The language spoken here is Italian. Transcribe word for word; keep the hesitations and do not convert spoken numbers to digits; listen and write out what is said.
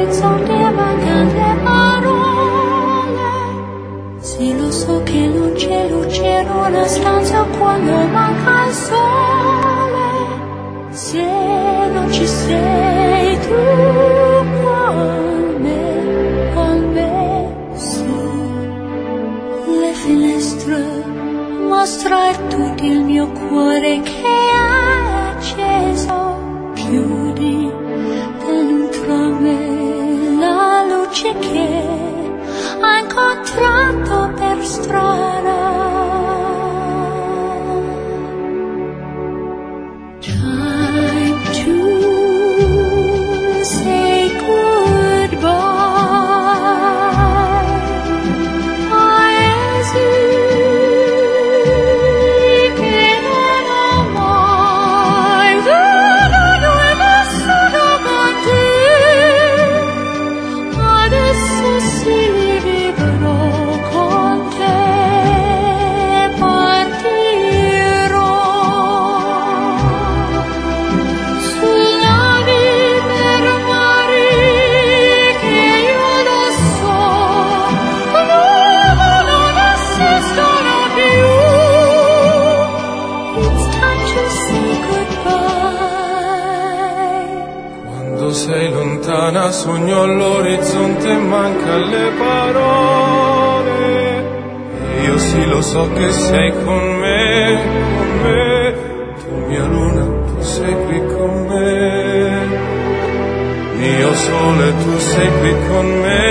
all'orizzonte mancano le parole. Se lo so che non c'è luce in una stanza quando manca il sole. Se non ci sei tu con me, con me su le finestre, mostra tutto il mio cuore che è acceso. Chiudi dentro me la luce che ho incontrato per strada. Time to say goodbye. I esito che non ho mai veduto e vissuto con te. Adesso sì vivrò con te, partirò su navi per mari che io lo so non esistono più. It's time to say goodbye. Quando sei lontana sogno all'orizzonte e manca le parole. E io sì lo so che sei con me, con me. Tu mia luna, tu sei qui con me. Mio sole, tu sei qui con me.